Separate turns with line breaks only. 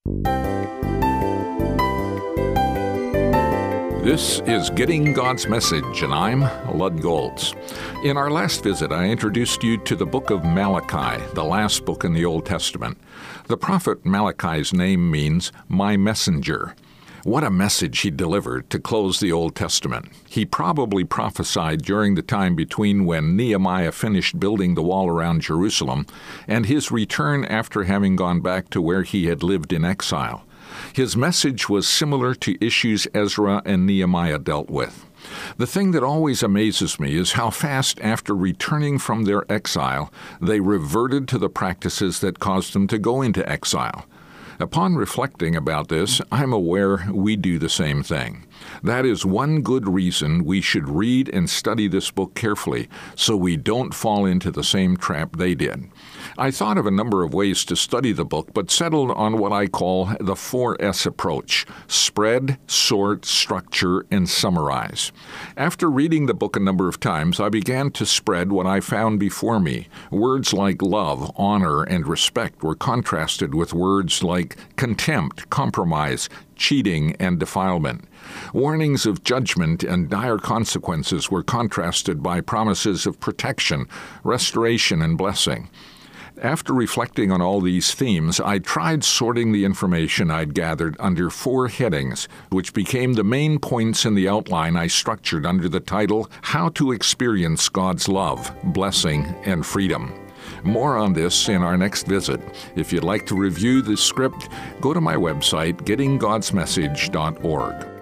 This is Getting God's Message, and I'm Lud Goltz. In our last visit, I introduced you to the book of Malachi, the last book in the Old Testament. The prophet Malachi's name means "my messenger." What a message he delivered to close the Old Testament. He probably prophesied during the time between when Nehemiah finished building the wall around Jerusalem and his return after having gone back to where he had lived in exile. His message was similar to issues Ezra and Nehemiah dealt with. The thing that always amazes me is how fast, after returning from their exile, they reverted to the practices that caused them to go into exile. Upon reflecting about this, I'm aware we do the same thing. That is one good reason we should read and study this book carefully, so we don't fall into the same trap they did. I thought of a number of ways to study the book, but settled on what I call the 4S approach: spread, sort, structure, and summarize. After reading the book a number of times, I began to spread what I found before me. Words like love, honor, and respect were contrasted with words like contempt, compromise, cheating, and defilement. Warnings of judgment and dire consequences were contrasted by promises of protection, restoration, and blessing. After reflecting on all these themes, I tried sorting the information I'd gathered under 4 headings, which became the main points in the outline I structured under the title, How to Experience God's Love, Blessing, and Freedom. More on this in our next visit. If you'd like to review the script, go to my website, gettinggodsmessage.org.